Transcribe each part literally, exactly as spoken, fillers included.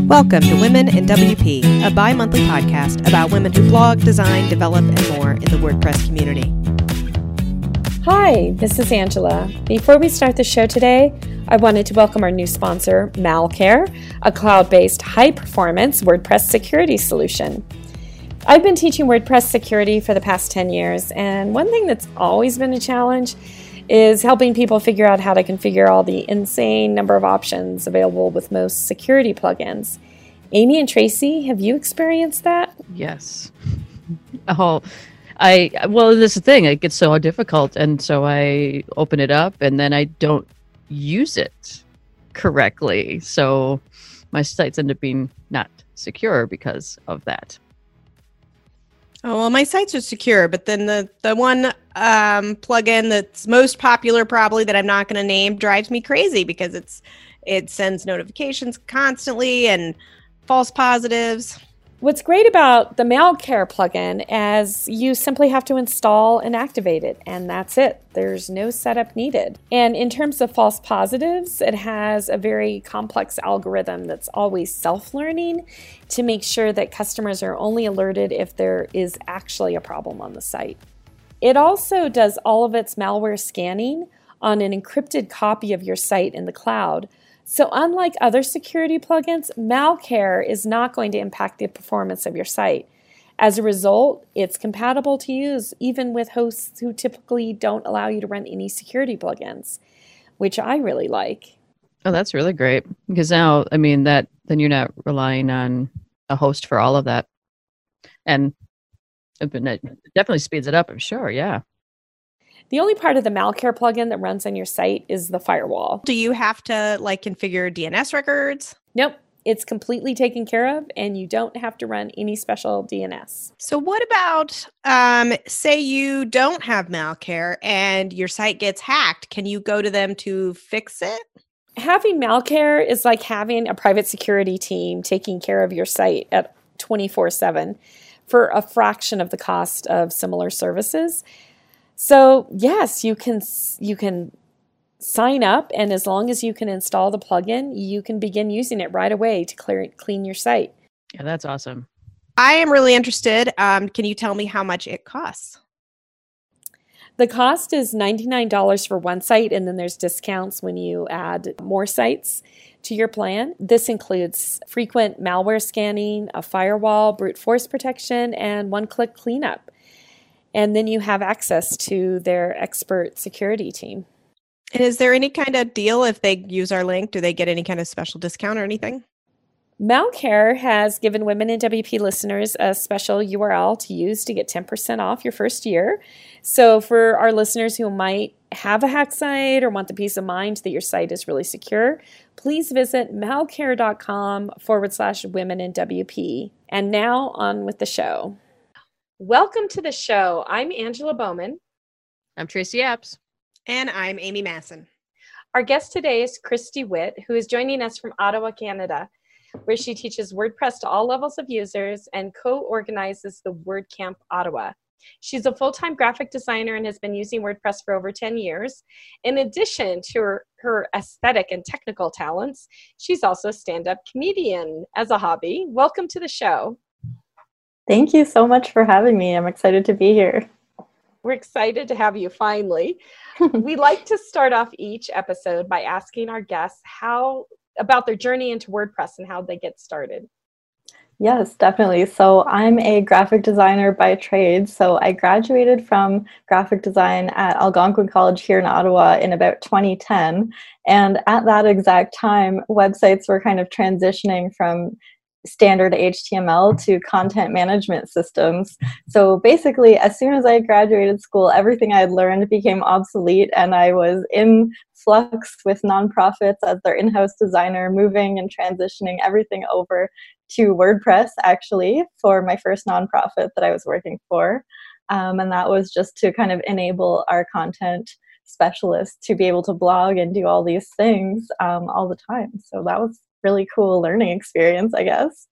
Welcome to Women in W P, a bi-monthly podcast about women who blog, design, develop, and more in the WordPress community. Hi, this is Angela. Before we start the show today, I wanted to welcome our new sponsor, Malcare, a cloud-based high-performance WordPress security solution. I've been teaching WordPress security for the past ten years, and one thing that's always been a challenge is helping people figure out how to configure all the insane number of options available with most security plugins. Amy and Tracy, have you experienced that? Yes. Oh, I, well, this is the thing. It gets so difficult, and so I open it up, and then I don't use it correctly. So my sites end up being not secure because of that. Oh, well, my sites are secure, but then the, the one um, plugin that's most popular probably that I'm not going to name drives me crazy because it's it sends notifications constantly and false positives. What's great about the Malcare plugin is you simply have to install and activate it, and that's it. There's no setup needed. And in terms of false positives, it has a very complex algorithm that's always self-learning to make sure that customers are only alerted if there is actually a problem on the site. It also does all of its malware scanning on an encrypted copy of your site in the cloud. So unlike other security plugins, Malcare is not going to impact the performance of your site. As a result, it's compatible to use even with hosts who typically don't allow you to run any security plugins, which I really like. Oh, that's really great. Because now, I mean, that then you're not relying on a host for all of that. And it definitely speeds it up, I'm sure, yeah. The only part of the Malcare plugin that runs on your site is the firewall. Do you have to like configure D N S records? Nope. It's completely taken care of, and you don't have to run any special D N S. So what about, um, say you don't have Malcare and your site gets hacked? Can you go to them to fix it? Having Malcare is like having a private security team taking care of your site at twenty-four seven for a fraction of the cost of similar services. So yes, you can you can sign up, and as long as you can install the plugin, you can begin using it right away to clear clean your site. Yeah, that's awesome. I am really interested. Um, can you tell me how much it costs? The cost is ninety-nine dollars for one site, and then there's discounts when you add more sites to your plan. This includes frequent malware scanning, a firewall, brute force protection, and one-click cleanup. And then you have access to their expert security team. And is there any kind of deal if they use our link? Do they get any kind of special discount or anything? Malcare has given Women in W P listeners a special U R L to use to get ten percent off your first year. So for our listeners who might have a hack site or want the peace of mind that your site is really secure, please visit malcare.com forward slash women in WP. And now on with the show. Welcome to the show. I'm Angela Bowman. I'm Tracy Apps. And I'm Amy Masson. Our guest today is Christy Witt, who is joining us from Ottawa, Canada, where she teaches WordPress to all levels of users and co-organizes the WordCamp Ottawa. She's a full-time graphic designer and has been using WordPress for over ten years. In addition to her, her aesthetic and technical talents, she's also a stand-up comedian as a hobby. Welcome to the show. Thank you so much for having me. I'm excited to be here. We're excited to have you finally. We like to start off each episode by asking our guests how about their journey into WordPress and how they get started. Yes, definitely. So I'm a graphic designer by trade. So I graduated from graphic design at Algonquin College here in Ottawa in about twenty ten. And at that exact time, websites were kind of transitioning from standard H T M L to content management systems. So basically, as soon as I graduated school, everything I had learned became obsolete, and I was in flux with nonprofits as their in-house designer, moving and transitioning everything over to WordPress, actually, for my first nonprofit that I was working for. Um, and that was just to kind of enable our content specialists to be able to blog and do all these things um, all the time. So that was really cool learning experience, I guess.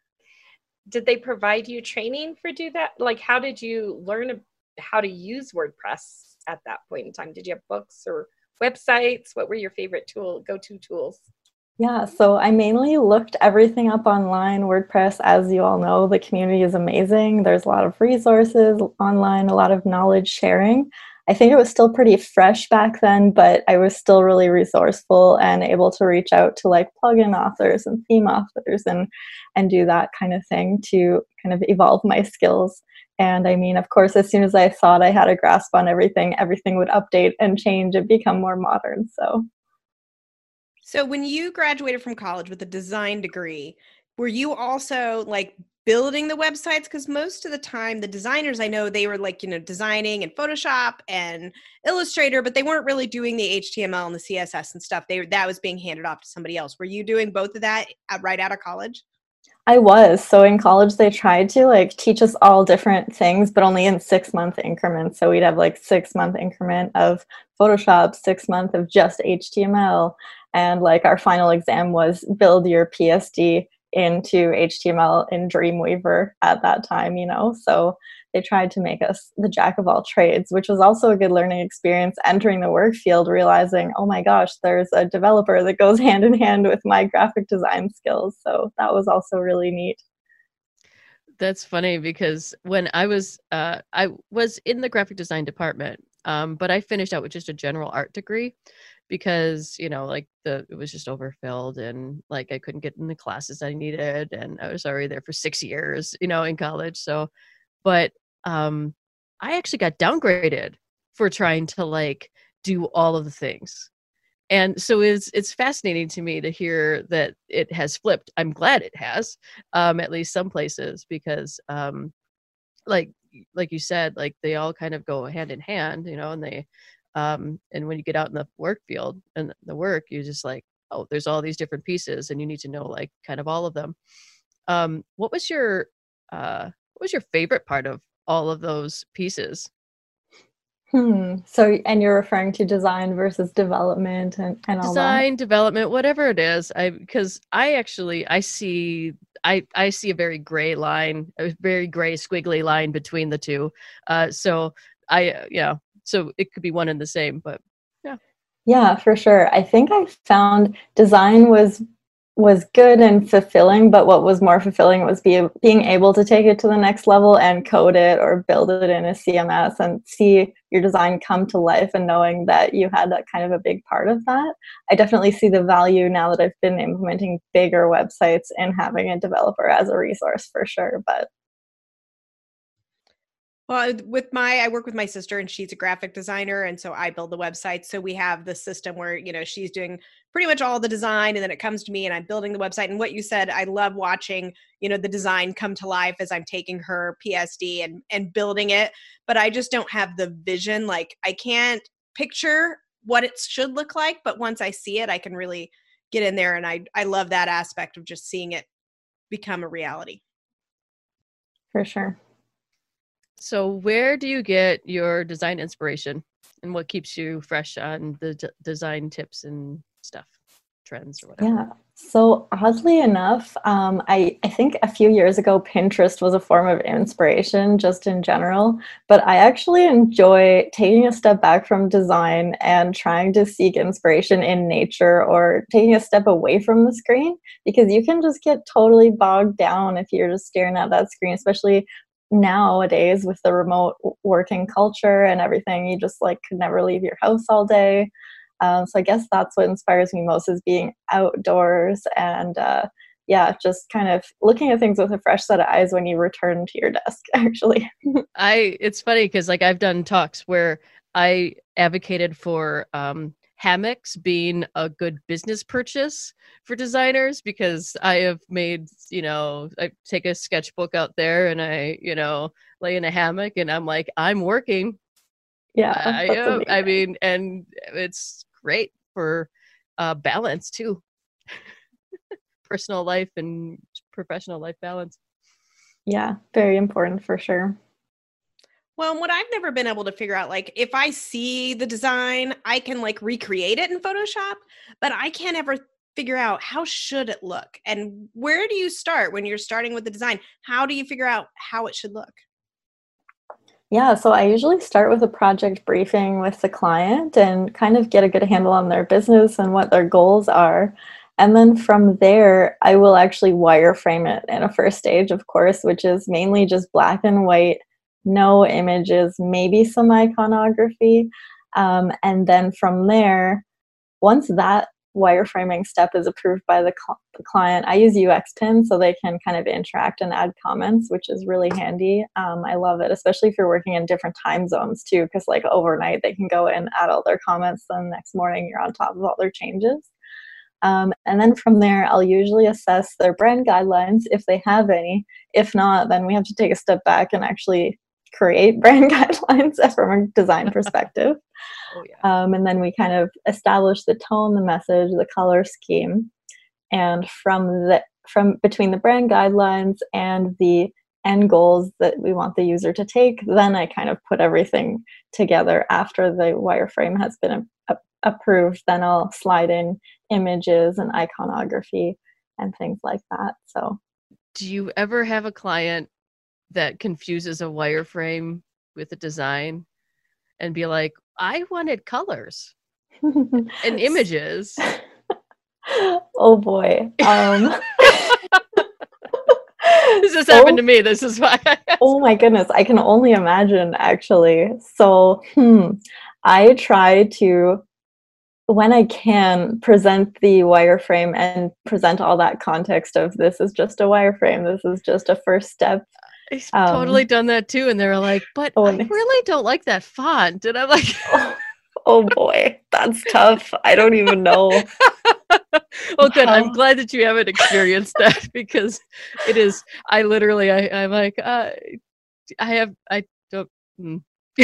Did they provide you training for do that? Like, how did you learn how to use WordPress at that point in time? Did you have books or websites? What were your favorite tool, go-to tools? Yeah, so I mainly looked everything up online. WordPress, as you all know, the community is amazing. There's a lot of resources online, a lot of knowledge sharing. I think it was still pretty fresh back then, but I was still really resourceful and able to reach out to like plugin authors and theme authors and and do that kind of thing to kind of evolve my skills. And I mean, of course, as soon as I thought I had a grasp on everything, everything would update and change and become more modern. So So when you graduated from college with a design degree, were you also like building the websites? Because most of the time, the designers I know, they were like, you know, designing in Photoshop and Illustrator, but they weren't really doing the H T M L and the C S S and stuff. They that was being handed off to somebody else. Were you doing both of that uh, right out of college? I was. So in college, they tried to like teach us all different things, but only in six month increments. So we'd have like six month increment of Photoshop, six month of just H T M L. And like our final exam was build your P S D into H T M L in Dreamweaver at that time, you know? So they tried to make us the jack of all trades, which was also a good learning experience entering the work field, realizing, oh my gosh, there's a developer that goes hand in hand with my graphic design skills. So that was also really neat. That's funny because when I was uh, I was in the graphic design department, um, but I finished out with just a general art degree because, you know, like the it was just overfilled and like I couldn't get in the classes I needed, and I was already there for six years, you know, in college. So, but um, I actually got downgraded for trying to like do all of the things. And so it's it's fascinating to me to hear that it has flipped. I'm glad it has, um, at least some places, because um, like like you said, like they all kind of go hand in hand, you know, and they um, and when you get out in the work field and the work, you're just like, oh, there's all these different pieces, and you need to know like kind of all of them. Um, what was your uh, what was your favorite part of all of those pieces? Hmm. So, and you're referring to design versus development and, and all that? Design, development, whatever it is. I because I actually I see I I see a very gray line, a very gray squiggly line between the two. Uh, so I uh, yeah, so it could be one and the same, but yeah. Yeah, for sure. I think I found design was was good and fulfilling, but what was more fulfilling was be, being able to take it to the next level and code it or build it in a C M S and see your design come to life and knowing that you had that kind of a big part of that. I definitely see the value now that I've been implementing bigger websites and having a developer as a resource for sure. But Well, with my, I work with my sister and she's a graphic designer. And so I build the website. So we have the system where, you know, she's doing pretty much all the design and then it comes to me and I'm building the website. And what you said, I love watching, you know, the design come to life as I'm taking her P S D and, and building it. But I just don't have the vision. Like I can't picture what it should look like. But once I see it, I can really get in there. And I, I love that aspect of just seeing it become a reality. for sure. So where do you get your design inspiration, and what keeps you fresh on the d- design tips and stuff, trends or whatever? Yeah. So oddly enough, um, I, I think a few years ago, Pinterest was a form of inspiration just in general, but I actually enjoy taking a step back from design and trying to seek inspiration in nature or taking a step away from the screen because you can just get totally bogged down if you're just staring at that screen, especially nowadays with the remote w- working culture and everything. You just like could never leave your house all day. Um, so I guess that's what inspires me most is being outdoors and uh, yeah, just kind of looking at things with a fresh set of eyes when you return to your desk, actually. I it's funny because like I've done talks where I advocated for um, hammocks being a good business purchase for designers because I have made, you know, I take a sketchbook out there and I, you know, lay in a hammock and I'm like, I'm working. Yeah, I that's am. I amazing. mean, and it's great for uh, balance too, personal life and professional life balance. Yeah, very important for sure. Well, and what I've never been able to figure out, like if I see the design, I can like recreate it in Photoshop, but I can't ever figure out how should it look and where do you start when you're starting with the design? How do you figure out how it should look? Yeah, so I usually start with a project briefing with the client and kind of get a good handle on their business and what their goals are. And then from there, I will actually wireframe it in a first stage, of course, which is mainly just black and white, no images, maybe some iconography. Um, and then from there, once that wireframing step is approved by the, cl- the client, I use U X Pin so they can kind of interact and add comments, which is really handy. Um, I love it, especially if you're working in different time zones too, because like overnight they can go in, add all their comments, then the next morning you're on top of all their changes. Um, and then from there, I'll usually assess their brand guidelines if they have any. If not, then we have to take a step back and actually create brand guidelines from a design perspective. Oh, yeah. Um, and then we kind of establish the tone, the message, the color scheme. And from the from between the brand guidelines and the end goals that we want the user to take, then I kind of put everything together after the wireframe has been a, a, approved. Then I'll slide in images and iconography and things like that. So, do you ever have a client that confuses a wireframe with a design and be like, I wanted colors and images? Oh boy. Um, this has happened to me. This is why. Oh my goodness. I can only imagine, actually. So, hmm, I try to, when I can, present the wireframe and present all that context of this is just a wireframe. This is just a first step. I've Um, totally done that too. And they're like, but oh, I nice. really don't like that font. And I'm like, oh, oh boy, that's tough. I don't even know. Well, good. How- I'm glad that you haven't experienced that, because it is, I literally, I, I'm like, uh, I have, I don't, mm.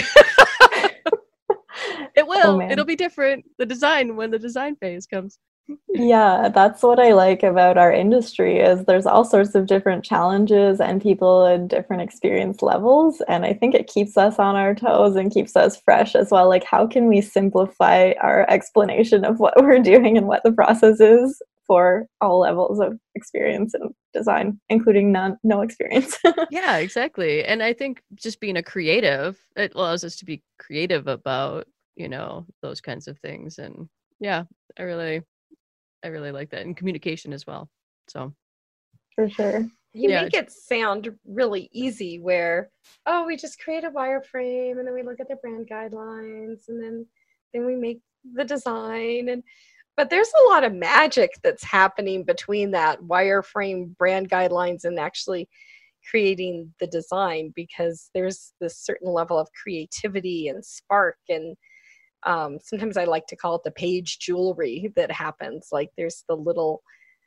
It will, Oh, man. it'll be different, the design, when the design phase comes. Yeah, that's what I like about our industry is there's all sorts of different challenges and people in different experience levels. And I think it keeps us on our toes and keeps us fresh as well. Like, how can we simplify our explanation of what we're doing and what the process is for all levels of experience and design, including none, no experience? Yeah, exactly. And I think just being a creative, it allows us to be creative about, you know, those kinds of things. And yeah, I really, I really like that. And communication as well. So for sure. You Yeah. make it sound really easy where, oh, we just create a wireframe and then we look at the brand guidelines and then then we make the design. And but there's a lot of magic that's happening between that wireframe, brand guidelines, and actually creating the design, because there's this certain level of creativity and spark, and um, sometimes I like to call it the page jewelry that happens. Like there's the little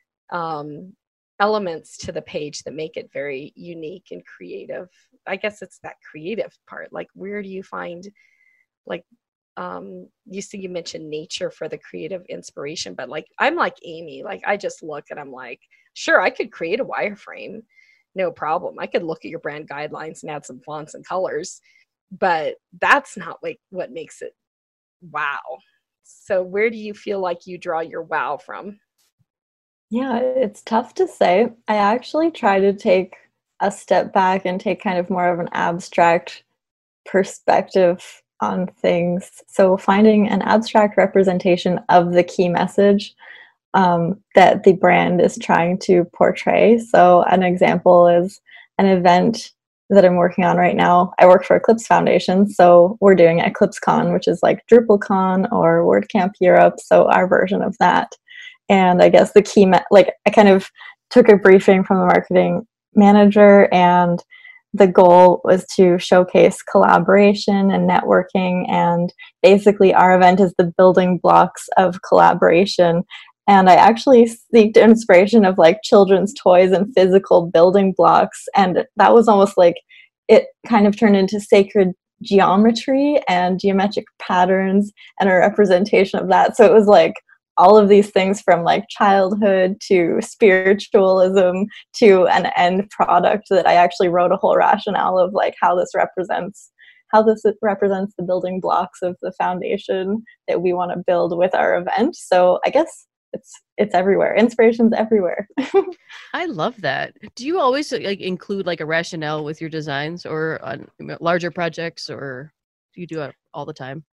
um, elements to the page that make it very unique and creative. I guess it's that creative part. Like, where do you find, like, um, you see, you mentioned nature for the creative inspiration, but like, I'm like Amy, like I just look and I'm like, sure, I could create a wireframe, no problem. I could look at your brand guidelines and add some fonts and colors, but that's not like what makes it wow. So where do you feel like you draw your wow from? Yeah, it's tough to say. I actually try to take a step back and take kind of more of an abstract perspective on things. So finding an abstract representation of the key message um, that the brand is trying to portray. So an example is an event that I'm working on right now. I work for Eclipse Foundation, so we're doing EclipseCon, which is like DrupalCon or WordCamp Europe, so our version of that. And I guess the key, me- like I kind of took a briefing from the marketing manager, and the goal was to showcase collaboration and networking. And basically our event is the building blocks of collaboration. And I actually seeked inspiration of like children's toys and physical building blocks. And that was almost like it kind of turned into sacred geometry and geometric patterns and a representation of that. So it was like all of these things from like childhood to spiritualism to an end product that I actually wrote a whole rationale of like how this represents how this represents the building blocks of the foundation that we want to build with our event. So I guess it's it's everywhere. Inspiration's everywhere. I love that. Do you always like include like a rationale with your designs or on larger projects, or do you do it all the time?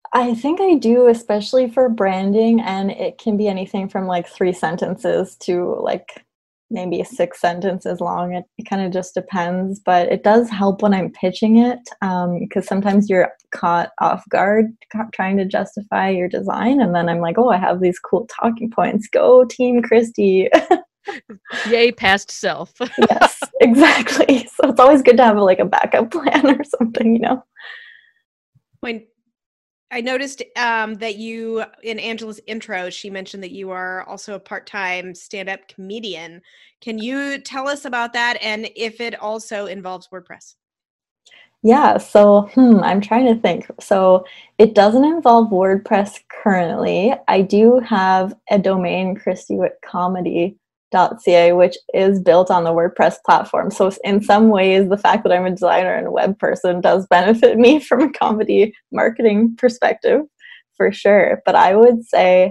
I think I do, especially for branding, and it can be anything from like three sentences to like maybe six sentences long. It, it kind of just depends, but it does help when I'm pitching it because sometimes you're caught off guard ca- trying to justify your design, and then I'm like, oh, I have these cool talking points. Go Team Christy. Yay, past self. Yes, exactly. So it's always good to have like a backup plan or something, you know. When I noticed um, that you, in Angela's intro, she mentioned that you are also a part-time stand-up comedian. Can you tell us about that and if it also involves WordPress? Yeah, so hmm, I'm trying to think. So it doesn't involve WordPress currently. I do have a domain, christy witt comedy dot c a, which is built on the WordPress platform. So in some ways, the fact that I'm a designer and a web person does benefit me from a comedy marketing perspective, for sure. But I would say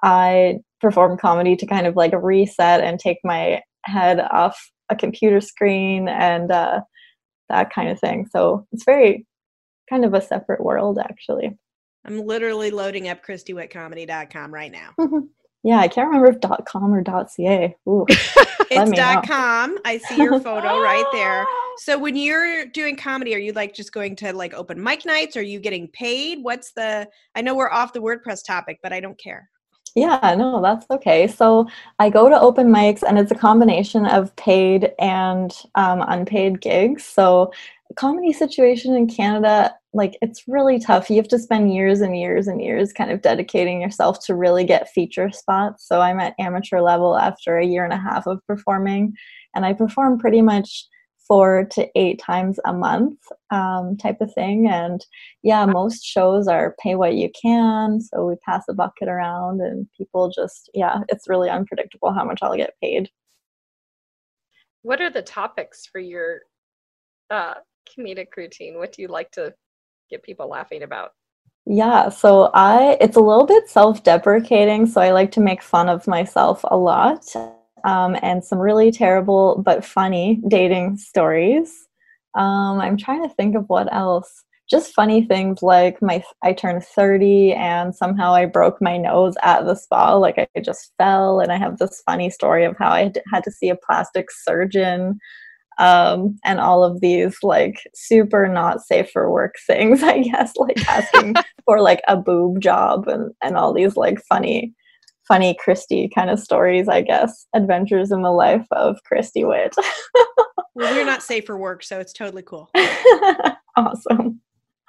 I perform comedy to kind of like reset and take my head off a computer screen and uh, that kind of thing. So it's very kind of a separate world, actually. I'm literally loading up christy witt comedy dot com right now. Yeah, I can't remember if .com or .ca. Ooh, it's .com. I see your photo right there. So when you're doing comedy, are you like just going to like open mic nights? Are you getting paid? What's the, I know we're off the WordPress topic, but I don't care. Yeah, no, that's okay. So I go to open mics and it's a combination of paid and um, unpaid gigs. So comedy situation in Canada, like it's really tough. You have to spend years and years and years kind of dedicating yourself to really get feature spots. So I'm at amateur level after a year and a half of performing, and I perform pretty much four to eight times a month um, type of thing. And yeah, most shows are pay what you can. So we pass a bucket around and people just, yeah, it's really unpredictable how much I'll get paid. What are the topics for your uh, comedic routine? What do you like to get people laughing about? Yeah, so I, it's a little bit self-deprecating. So I like to make fun of myself a lot. Um, and some really terrible but funny dating stories. Um, I'm trying to think of what else. Just funny things like my I turned thirty and somehow I broke my nose at the spa. Like I just fell, and I have this funny story of how I had to see a plastic surgeon. Um, and all of these like super not safe for work things, I guess, like asking for like a boob job and, and all these like funny funny Christy kind of stories, I guess. Adventures in the life of Christy Witt. Well, we're not safe for work, so it's totally cool. Awesome.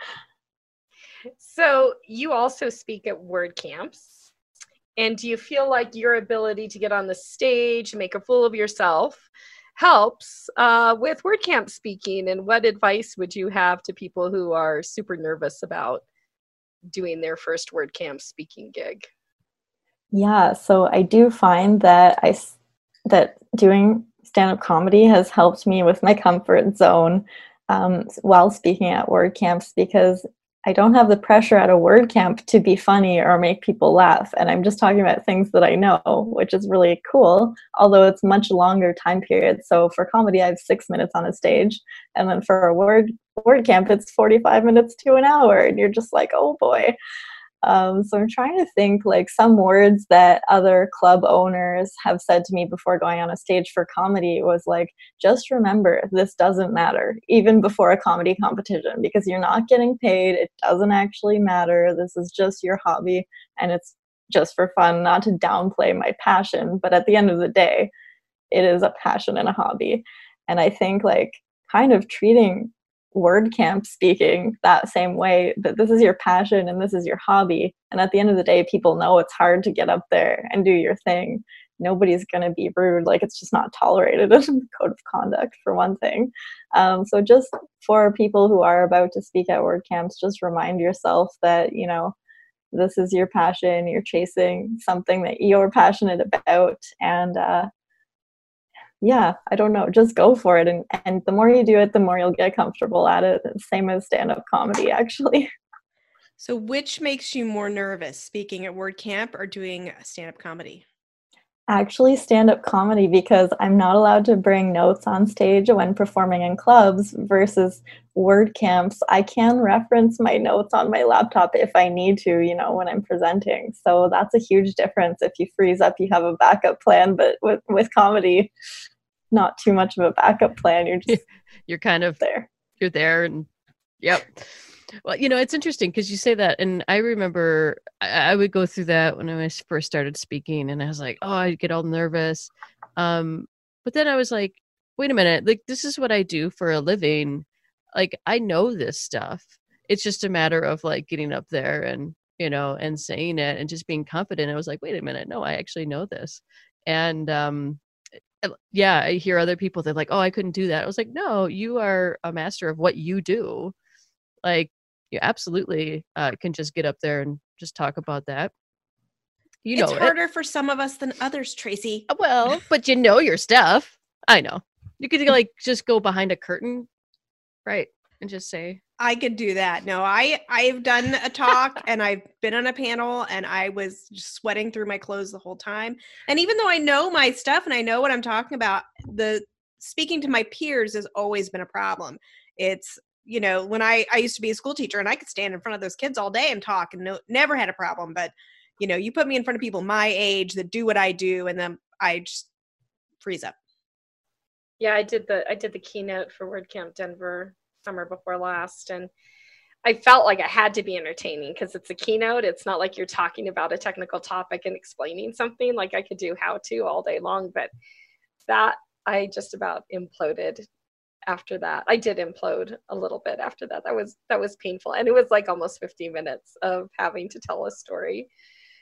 So you also speak at WordCamps. And do you feel like your ability to get on the stage, make a fool of yourself, helps uh, with WordCamp speaking? And what advice would you have to people who are super nervous about doing their first WordCamp speaking gig? Yeah, so I do find that I that doing stand-up comedy has helped me with my comfort zone um, while speaking at WordCamps, because I don't have the pressure at a WordCamp to be funny or make people laugh, and I'm just talking about things that I know, which is really cool, although it's much longer time period. So for comedy, I have six minutes on a stage, and then for a word WordCamp, it's forty-five minutes to an hour, and you're just like, oh boy. Um, so I'm trying to think like some words that other club owners have said to me before going on a stage for comedy was like, just remember, this doesn't matter, even before a comedy competition, because you're not getting paid. It doesn't actually matter. This is just your hobby, and it's just for fun, not to downplay my passion. But at the end of the day, it is a passion and a hobby. And I think like kind of treating WordCamp speaking that same way, that this is your passion and this is your hobby, and at the end of the day people know it's hard to get up there and do your thing. Nobody's going to be rude, like it's just not tolerated in the code of conduct, for one thing. Um, so just for people who are about to speak at WordCamps, just remind yourself that, you know, this is your passion, you're chasing something that you're passionate about, and uh, yeah, I don't know, just go for it. And, and the more you do it, the more you'll get comfortable at it. Same as stand-up comedy, actually. So which makes you more nervous, speaking at WordCamp or doing stand-up comedy? Actually, stand-up comedy, because I'm not allowed to bring notes on stage when performing in clubs versus WordCamps. I can reference my notes on my laptop if I need to, you know, when I'm presenting. So that's a huge difference. If you freeze up, you have a backup plan, but with, with comedy, not too much of a backup plan. You're just you're kind of there. You're there and yep. Well, you know, it's interesting because you say that, and I remember I, I would go through that when I first started speaking, and I was like, oh, I'd get all nervous. Um, but then I was like, wait a minute, like this is what I do for a living. Like I know this stuff. It's just a matter of like getting up there and, you know, and saying it and just being confident. I was like, wait a minute, no, I actually know this. And um, yeah, I hear other people, they're like, oh, I couldn't do that. I was like, no, you are a master of what you do. Like, you absolutely uh, can just get up there and just talk about that. You know, it's harder it. for some of us than others, Tracy. Well, but you know your stuff. I know. You could like just go behind a curtain, right, and just say. I could do that. No, I I've done a talk and I've been on a panel and I was just sweating through my clothes the whole time. And even though I know my stuff and I know what I'm talking about, the speaking to my peers has always been a problem. It's you know, when I, I used to be a school teacher and I could stand in front of those kids all day and talk and no, never had a problem. But, you know, you put me in front of people my age that do what I do and then I just freeze up. Yeah, I did the I did the keynote for WordCamp Denver summer before last. And I felt like I had to be entertaining because it's a keynote. It's not like you're talking about a technical topic and explaining something. Like I could do how to all day long. But that I just about imploded. After that, I did implode a little bit after that. That was that was painful. And it was like almost fifteen minutes of having to tell a story.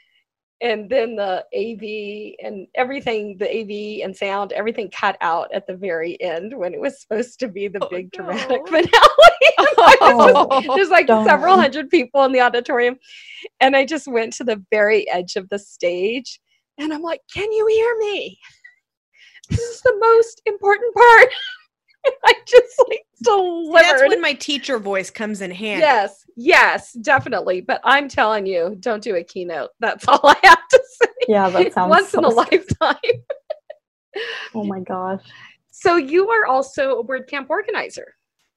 And then the A V and everything, the A V and sound, everything cut out at the very end when it was supposed to be the oh, big no. dramatic finale. Oh, just, there's like don't. several hundred people in the auditorium. And I just went to the very edge of the stage and I'm like, can you hear me? This is the most important part. I just like delivered. That's when my teacher voice comes in handy. Yes, yes, definitely. But I'm telling you, don't do a keynote. That's all I have to say. Yeah, that sounds once so in a scary. lifetime. Oh my gosh. So you are also a WordCamp organizer.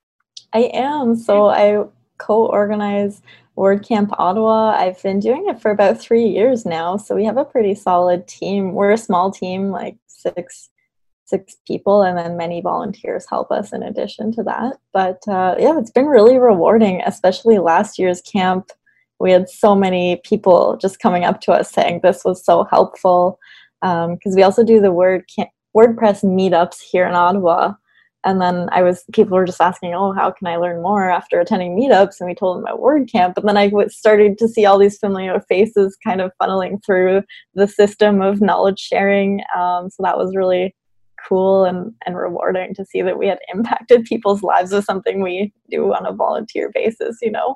I am. So I co-organize WordCamp Ottawa. I've been doing it for about three years now. So we have a pretty solid team. We're a small team, like six six people, and then many volunteers help us in addition to that. But uh, yeah, it's been really rewarding, especially last year's camp. We had so many people just coming up to us saying this was so helpful, because um, we also do the Word camp, WordPress meetups here in Ottawa. And then I was, people were just asking, oh, how can I learn more after attending meetups? And we told them about WordCamp. But then I started to see all these familiar faces kind of funneling through the system of knowledge sharing. Um, so that was really cool and, and rewarding to see that we had impacted people's lives with something we do on a volunteer basis, you know.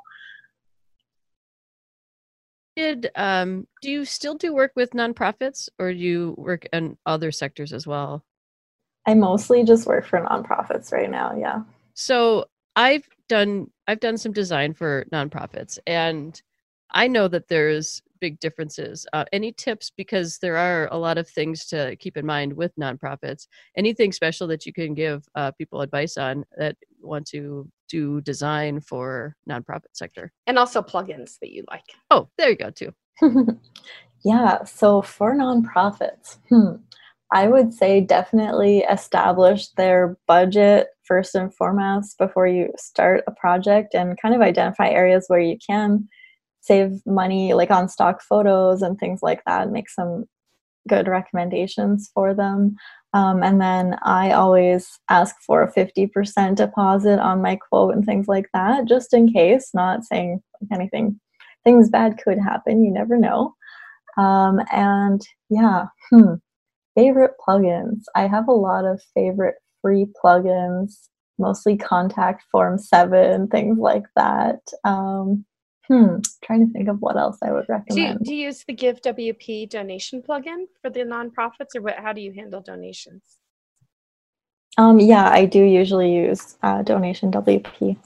Did um do you still do work with nonprofits, or do you work in other sectors as well? I mostly just work for nonprofits right now, yeah. So I've done I've done some design for nonprofits, and I know that there's big differences. Uh, any tips, because there are a lot of things to keep in mind with nonprofits. Anything special that you can give uh, people advice on that want to do design for nonprofit sector? And also plugins that you like. Oh, there you go too. Yeah, so for nonprofits, hmm, I would say definitely establish their budget first and foremost before you start a project, and kind of identify areas where you can save money, like on stock photos and things like that. Make some good recommendations for them. Um, and then I always ask for a fifty percent deposit on my quote and things like that, just in case. Not saying anything, things bad could happen. You never know. Um, and yeah, hmm, favorite plugins. I have a lot of favorite free plugins, mostly Contact Form seven, things like that. Um, Hmm, trying to think of what else I would recommend. Do you, do you use the Give W P donation plugin for the nonprofits, or what, how do you handle donations? Um, yeah, I do usually use uh, Donation W P.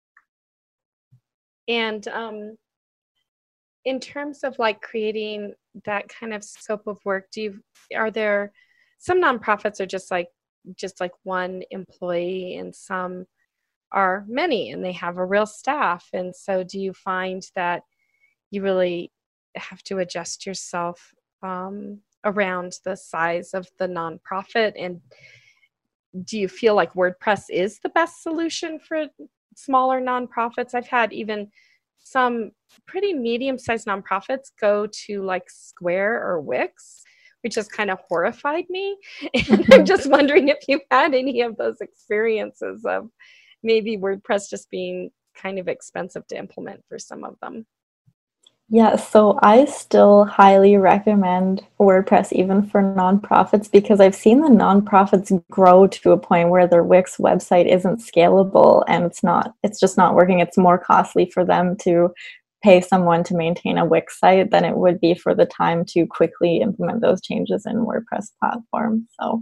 And um, in terms of like creating that kind of scope of work, do you, are there, some nonprofits are just like, just like one employee, and some are many and they have a real staff. And so do you find that you really have to adjust yourself um, around the size of the nonprofit? And do you feel like WordPress is the best solution for smaller nonprofits? I've had even some pretty medium-sized nonprofits go to like Square or Wix, which has kind of horrified me. And I'm just wondering if you've had any of those experiences of maybe WordPress just being kind of expensive to implement for some of them. Yeah, so I still highly recommend WordPress even for nonprofits, because I've seen the nonprofits grow to a point where their Wix website isn't scalable and it's not, it's just not working. It's more costly for them to pay someone to maintain a Wix site than it would be for the time to quickly implement those changes in WordPress platform. So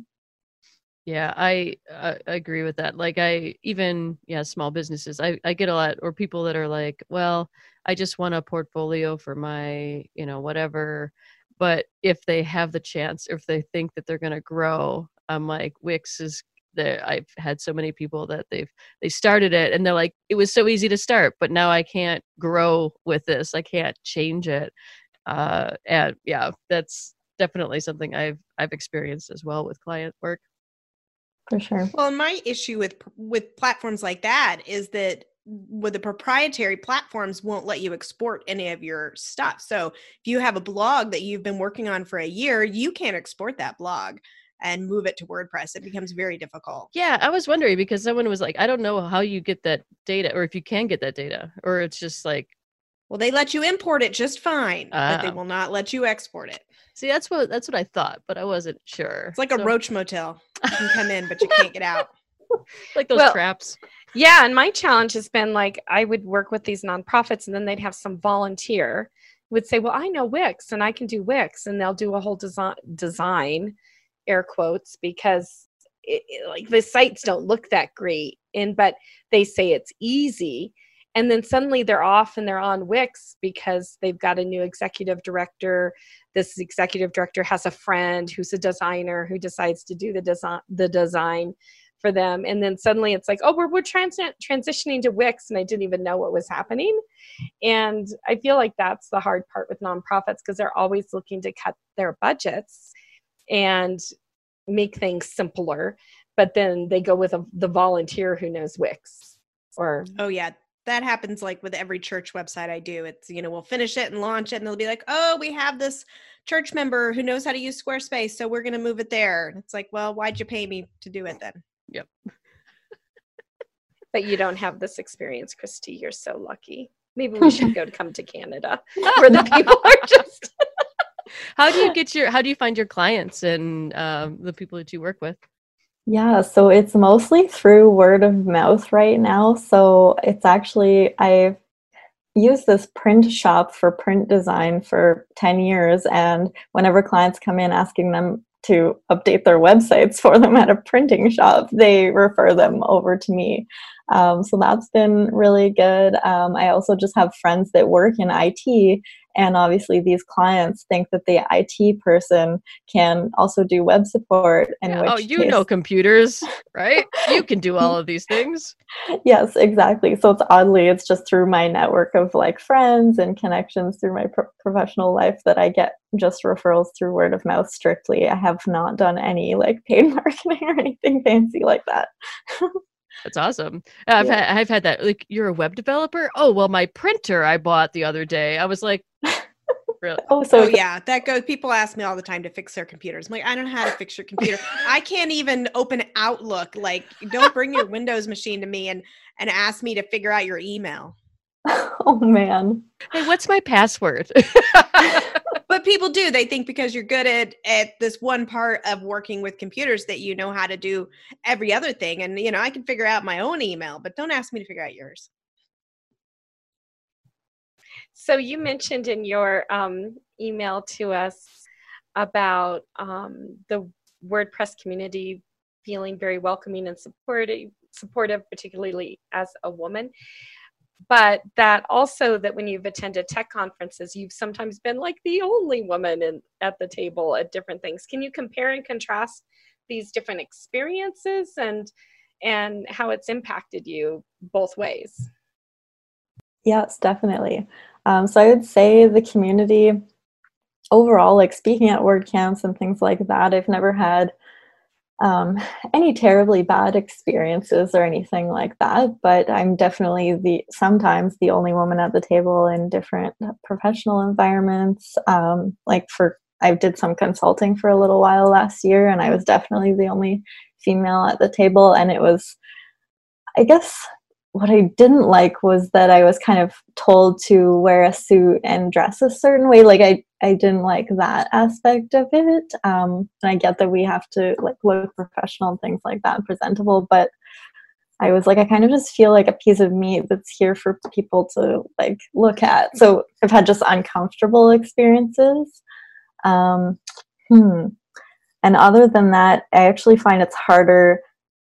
Yeah, I uh, agree with that. Like I even, yeah, small businesses, I, I get a lot, or people that are like, well, I just want a portfolio for my, you know, whatever. But if they have the chance, or if they think that they're going to grow, I'm like, Wix is there. I've had so many people that they've, they started it and they're like, it was so easy to start, but now I can't grow with this. I can't change it. Uh, and yeah, that's definitely something I've, I've experienced as well with client work. for sure. Well, my issue with with platforms like that is that with the proprietary platforms won't let you export any of your stuff. So if you have a blog that you've been working on for a year, you can't export that blog and move it to WordPress. It becomes very difficult. Yeah, I was wondering because someone was like, I don't know how you get that data, or if you can get that data, or it's just like, well, they let you import it just fine, uh, but they will not let you export it. See, that's what that's what I thought, but I wasn't sure. It's like a so. roach motel. You can come in, but you can't get out. Like those well, traps. Yeah, and my challenge has been like I would work with these nonprofits, and then they'd have some volunteer who would say, "Well, I know Wix, and I can do Wix," and they'll do a whole design, design, air quotes, because it, it, like the sites don't look that great, and but they say it's easy. And then suddenly they're off and they're on Wix because they've got a new executive director. This executive director has a friend who's a designer who decides to do the design, the design for them. And then suddenly it's like, oh, we're, we're trans- transitioning to Wix, and I didn't even know what was happening. And I feel like that's the hard part with nonprofits, because they're always looking to cut their budgets and make things simpler. But then they go with a, the volunteer who knows Wix. Or oh, yeah. That happens like with every church website I do. It's, you know, we'll finish it and launch it, and they'll be like, oh, we have this church member who knows how to use Squarespace, so we're going to move it there. It's like, well, why'd you pay me to do it then? Yep. But you don't have this experience, Christy. You're so lucky. Maybe we should go to come to Canada where the people are just. How do you get your, how do you find your clients and um, the people that you work with? Yeah, so it's mostly through word of mouth right now. So it's actually, I've used this print shop for print design for ten years. And whenever clients come in asking them to update their websites for them at a printing shop, they refer them over to me. Um, so that's been really good. Um, I also just have friends that work in I T, and obviously these clients think that the I T person can also do web support. In yeah, which oh, you case... know computers, right? You can do all of these things. Yes, exactly. So it's oddly, it's just through my network of like friends and connections through my pro- professional life that I get just referrals through word of mouth strictly. I have not done any like paid marketing or anything fancy like that. That's awesome. I've yeah. had I've had that. Like, you're a web developer? Oh, well, my printer I bought the other day. I was like, really? oh, so oh, yeah, that goes. People ask me all the time to fix their computers. I'm like, I don't know how to fix your computer. I can't even open Outlook. Like, don't bring your Windows machine to me and and ask me to figure out your email. Oh man. Hey, what's my password? But people do. They think because you're good at, at this one part of working with computers that you know how to do every other thing. And, you know, I can figure out my own email, but don't ask me to figure out yours. So you mentioned in your um, email to us about um, the WordPress community feeling very welcoming and supportive, supportive, particularly as a woman. but that also that when you've attended tech conferences, you've sometimes been like the only woman in, at the table at different things. Can you compare and contrast these different experiences and and how it's impacted you both ways? Yes, definitely. Um, so I would say the community overall, like speaking at WordCamps and things like that, I've never had um, any terribly bad experiences or anything like that, but I'm definitely the sometimes the only woman at the table in different professional environments. Um, like for I did some consulting for a little while last year, and I was definitely the only female at the table, and it was, I guess, what I didn't like was that I was kind of told to wear a suit and dress a certain way. Like I, I didn't like that aspect of it. Um, and I get that we have to like look professional and things like that, presentable. But I was like, I kind of just feel like a piece of meat that's here for people to like look at. So I've had just uncomfortable experiences. Um, hmm. And other than that, I actually find it's harder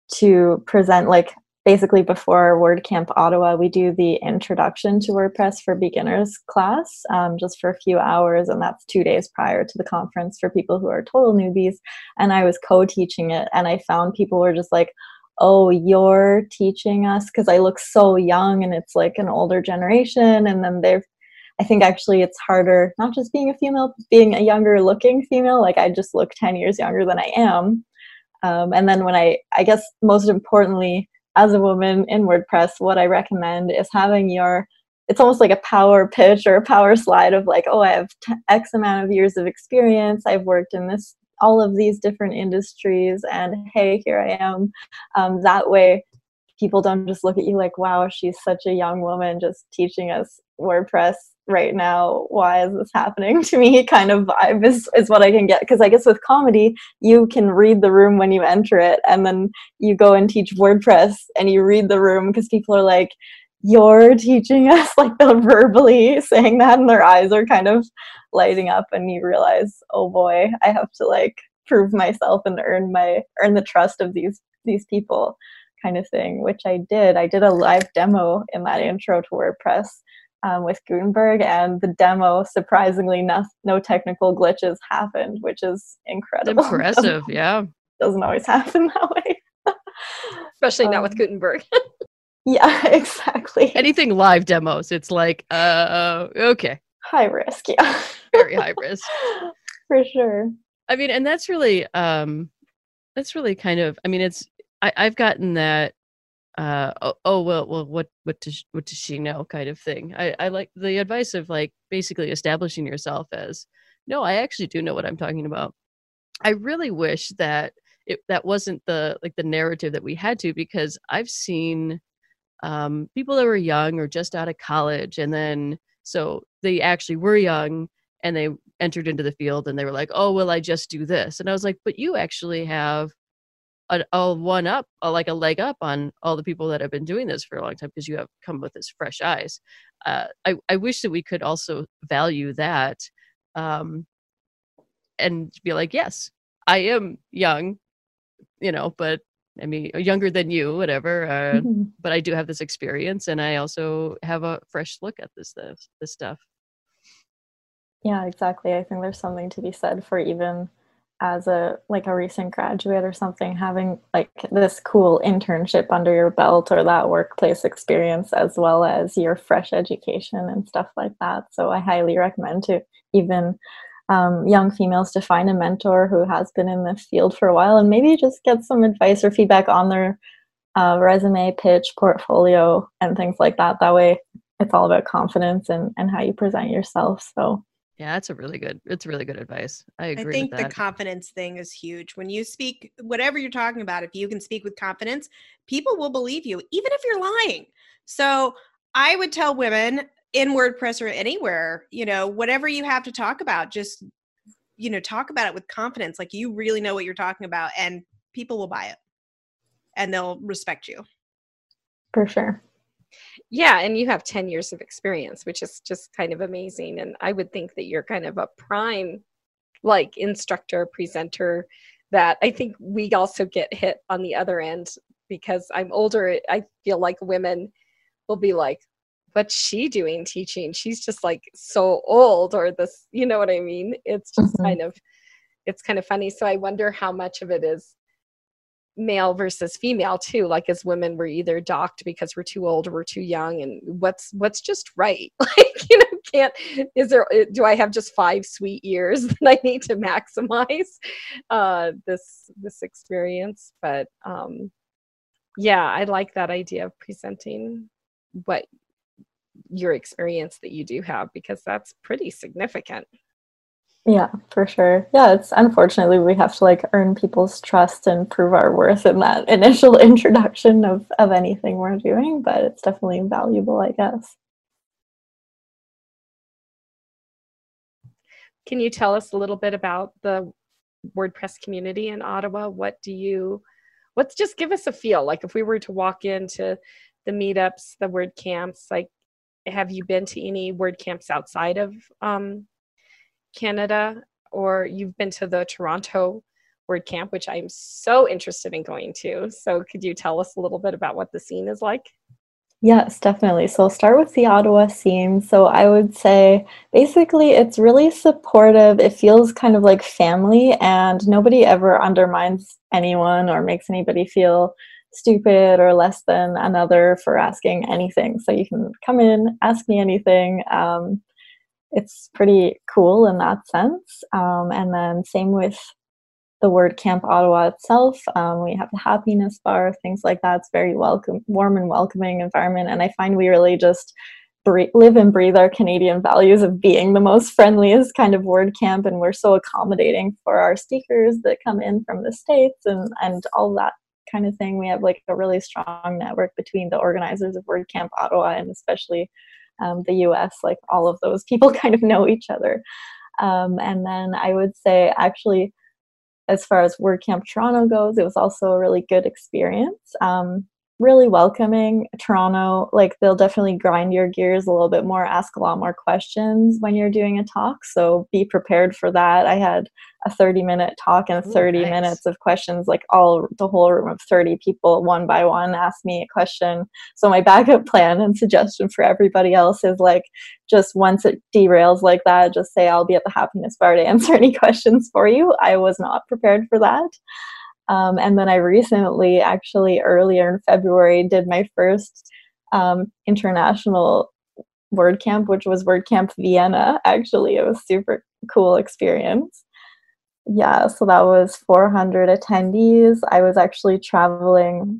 to present like. Basically, before WordCamp Ottawa, we do the Introduction to WordPress for Beginners class um, just for a few hours, and that's two days prior to the conference for people who are total newbies. And I was co-teaching it, and I found people were just like, oh, you're teaching us? Because I look so young, and it's like an older generation, and then they've I think actually it's harder, not just being a female, being a younger looking female. Like I just look ten years younger than I am. Um, and then when I, I guess most importantly, as a woman in WordPress, what I recommend is having your, it's almost like a power pitch or a power slide of like, oh, I have t- X amount of years of experience. I've worked in this, all of these different industries, and hey, here I am. Um, that way, people don't just look at you like, wow, she's such a young woman just teaching us WordPress right now. Why is this happening to me? Kind of vibe is, is what I can get. Because I guess with comedy, you can read the room when you enter it, and then you go and teach WordPress and you read the room because people are like, you're teaching us, like they're verbally saying that and their eyes are kind of lighting up, and you realize, oh boy, I have to like prove myself and earn my earn the trust of these these people, kind of thing, which I did. I did a live demo in that intro to WordPress um, with Gutenberg, and the demo, surprisingly, no, no technical glitches happened, which is incredible. Impressive, yeah. Doesn't always happen that way. Especially um, not with Gutenberg. Yeah, exactly. Anything live demos, it's like, uh, okay. High risk, yeah. Very high risk. For sure. I mean, and that's really, um, that's really kind of, I mean, it's, I, I've gotten that, uh, oh, oh well, well, what, what does, what does she know kind of thing. I, I like the advice of like basically establishing yourself as, no, I actually do know what I'm talking about. I really wish that it, that wasn't the, like the narrative that we had to, because I've seen, um, people that were young or just out of college, and then, so they actually were young and they entered into the field and they were like, oh, well, I just do this. And I was like, but you actually have a, a one up, a, like a leg up on all the people that have been doing this for a long time, because you have come with this fresh eyes. Uh, I, I wish that we could also value that, um, and be like, yes, I am young, you know, but I mean, younger than you, whatever. Uh, mm-hmm. But I do have this experience, and I also have a fresh look at this this, this stuff. Yeah, exactly. I think there's something to be said for even as a like a recent graduate or something, having like this cool internship under your belt or that workplace experience, as well as your fresh education and stuff like that. So I highly recommend to even um, young females to find a mentor who has been in the field for a while, and maybe just get some advice or feedback on their uh, resume, pitch, portfolio, and things like that. That way it's all about confidence and, and how you present yourself. So yeah, that's a really good, it's really good advice. I agree I think with that. The confidence thing is huge. When you speak, whatever you're talking about, if you can speak with confidence, people will believe you, even if you're lying. So I would tell women in WordPress or anywhere, you know, whatever you have to talk about, just, you know, talk about it with confidence. Like you really know what you're talking about, and people will buy it and they'll respect you. For sure. Yeah, and you have ten years of experience, which is just kind of amazing. And I would think that you're kind of a prime, like, instructor, presenter, that I think we also get hit on the other end, because I'm older. I feel like women will be like, what's she doing teaching? She's just like so old, or this, you know what I mean? It's just Mhm. kind of, it's kind of funny. So I wonder how much of it is male versus female too. Like as women, we're either docked because we're too old or we're too young, and what's what's just right. Like, you know, can't, is there, do I have just five sweet years that I need to maximize uh this this experience? But um yeah, I like that idea of presenting what your experience that you do have, because that's pretty significant. Yeah, for sure. Yeah, it's unfortunately we have to like earn people's trust and prove our worth in that initial introduction of of anything we're doing, but it's definitely valuable, I guess. Can you tell us a little bit about the WordPress community in Ottawa? What do you, let's just give us a feel. Like if we were to walk into the meetups, the WordCamps, like have you been to any WordCamps outside of um, Canada, or you've been to the Toronto WordCamp, which I'm so interested in going to. So could you tell us a little bit about what the scene is like? Yes, definitely. So I'll start with the Ottawa scene. So I would say basically it's really supportive. It feels kind of like family, and nobody ever undermines anyone or makes anybody feel stupid or less than another for asking anything. So you can come in, ask me anything. Um, it's pretty cool in that sense. Um, and then same with the WordCamp Ottawa itself. Um, we have the happiness bar, things like that. It's very welcome, warm and welcoming environment. And I find we really just bre- live and breathe our Canadian values of being the most friendliest kind of WordCamp. And we're so accommodating for our speakers that come in from the States and, and all that kind of thing. We have like a really strong network between the organizers of WordCamp Ottawa and especially um, the U S. Like all of those people kind of know each other. Um, and then I would say actually, as far as WordCamp Toronto goes, it was also a really good experience. Um, really welcoming. Toronto, like they'll definitely grind your gears a little bit more, ask a lot more questions when you're doing a talk. So be prepared for that. I had a thirty minute talk and Ooh, thirty nice. minutes of questions, like all the whole room of thirty people, one by one, asked me a question. So my backup plan and suggestion for everybody else is like, just once it derails like that, just say I'll be at the happiness bar to answer any questions for you. I was not prepared for that. Um, and then I recently, actually earlier in February, did my first um, international WordCamp, which was WordCamp Vienna. Actually, it was super cool experience. Yeah, so that was four hundred attendees. I was actually traveling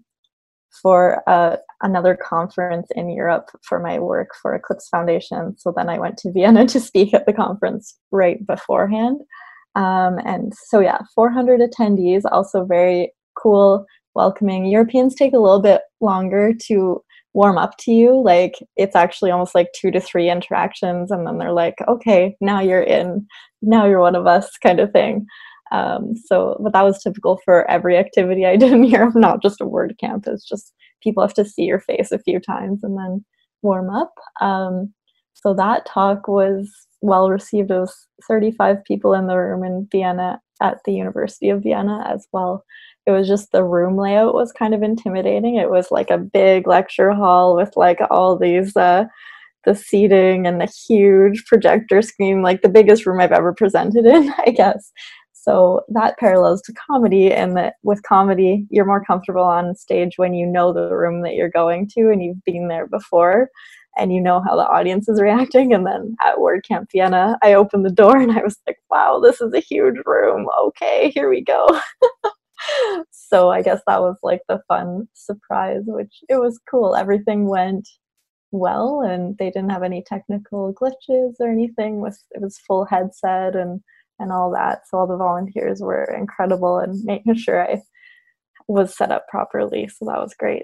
for uh, another conference in Europe for my work for Eclipse Foundation. So then I went to Vienna to speak at the conference right beforehand. Um, and so yeah, four hundred attendees, also very cool, welcoming. Europeans take a little bit longer to warm up to you. Like it's actually almost like two to three interactions. And then they're like, okay, now you're in, now you're one of us kind of thing. Um, so, but that was typical for every activity I did in Europe, not just a WordCamp. It's just people have to see your face a few times and then warm up. Um, so that talk was well received. It was thirty-five people in the room in Vienna at the University of Vienna as well. It was just the room layout was kind of intimidating. It was like a big lecture hall with like all these uh, the seating and the huge projector screen, like the biggest room I've ever presented in, I guess. So that parallels to comedy, and that with comedy, you're more comfortable on stage when you know the room that you're going to and you've been there before and you know how the audience is reacting. And then at WordCamp Vienna, I opened the door and I was like, wow, this is a huge room. Okay, here we go. So I guess that was like the fun surprise, which it was cool. Everything went well and they didn't have any technical glitches or anything. With it was full headset and and all that. So all the volunteers were incredible and making sure I was set up properly. So that was great.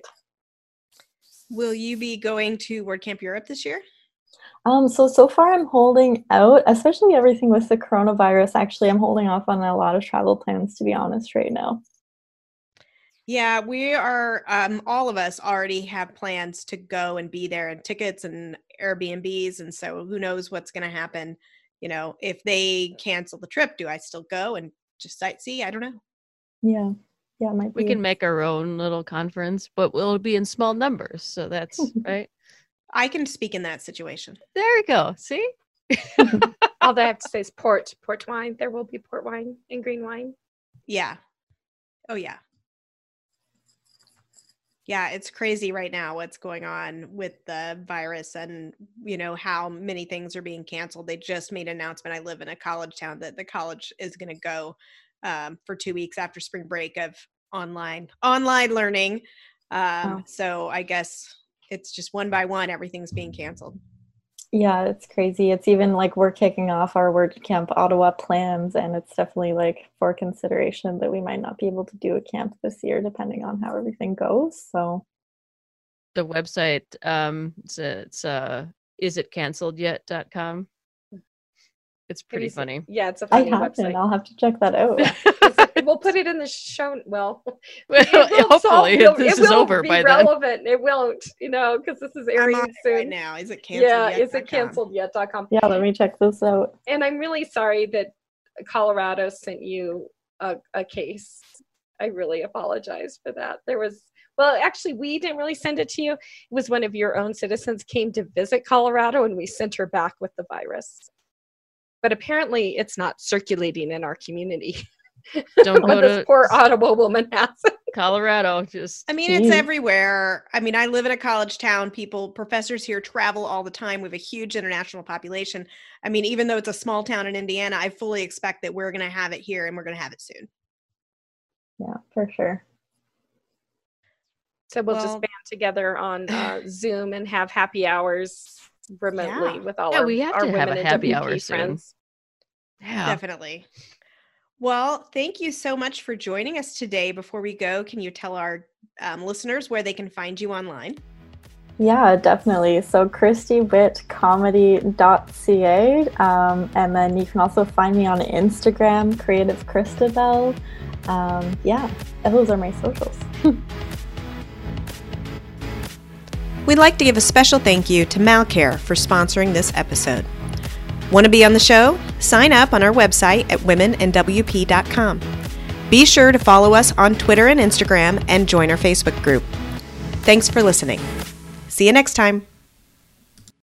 Will you be going to WordCamp Europe this year? Um, so, so far I'm holding out, especially everything with the coronavirus. Actually, I'm holding off on a lot of travel plans, to be honest, right now. Yeah, we are, um, all of us already have plans to go and be there, and tickets and Airbnbs. And so who knows what's going to happen. You know, if they cancel the trip, do I still go and just sightsee? I don't know. Yeah. Yeah, it might We be. can make our own little conference, but we'll be in small numbers. So that's right. I can speak in that situation. There you go. See? All I have to say is port, port wine. There will be port wine and green wine. Yeah. Oh, yeah. Yeah, it's crazy right now what's going on with the virus and, you know, how many things are being canceled. They just made an announcement. I live in a college town that the college is going to go um, for two weeks after spring break of online, online learning. Um, Wow. So I guess it's just one by one, everything's being canceled. Yeah, it's crazy. It's even like we're kicking off our WordCamp Ottawa plans, and it's definitely like for consideration that we might not be able to do a camp this year, depending on how everything goes. So The website, um, it's, uh, it's uh, is it canceled yet dot com. It's pretty Have you seen- funny. Yeah, it's a I funny haven't. website. I'll have to check that out. We'll put it in the show. Well, Well, it will hopefully solve- it'll- this it is will over be by then. relevant. It won't, you know, because this is I'm airing on it soon. right now. Is it canceled Yeah, yet? is it canceled yet dot com. Yeah, let me check this out. And I'm really sorry that Colorado sent you a, a case. I really apologize for that. There was, well, actually, we didn't really send it to you. It was one of your own citizens came to visit Colorado, and we sent her back with the virus. But apparently, it's not circulating in our community. Don't go this to poor Ottawa woman has. Colorado. Just I mean, it's Jeez. everywhere. I mean, I live in a college town. People, professors here travel all the time. We have a huge international population. I mean, even though it's a small town in Indiana, I fully expect that we're going to have it here and we're going to have it soon. Yeah, for sure. So we'll Well- just band together on uh, Zoom and have happy hours remotely Yeah. with all Yeah, our, we have our to have women a and happy W P hour soon. friends. yeah. Definitely. Well, thank you so much for joining us today. Before we go, can you tell our um, listeners where they can find you online? Yeah, definitely. So christy witt comedy dot c a, um, and then you can also find me on Instagram, Creative Christabel. Um, yeah, those are my socials. We'd like to give a special thank you to Malcare for sponsoring this episode. Want to be on the show? Sign up on our website at women n w p dot com. Be sure to follow us on Twitter and Instagram and join our Facebook group. Thanks for listening. See you next time.